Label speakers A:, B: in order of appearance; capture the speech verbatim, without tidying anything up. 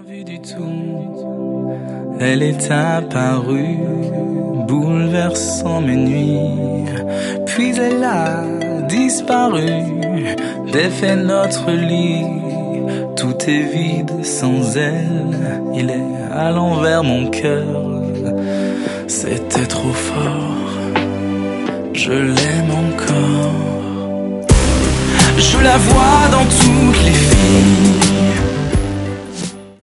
A: vu du tout. Elle est apparue, bouleversant mes nuits. Puis elle a disparu, défait notre lit. Tout est vide sans elle, il est à l'envers mon cœur. C'était trop fort, je l'aime encore. Je la vois dans toutes les filles,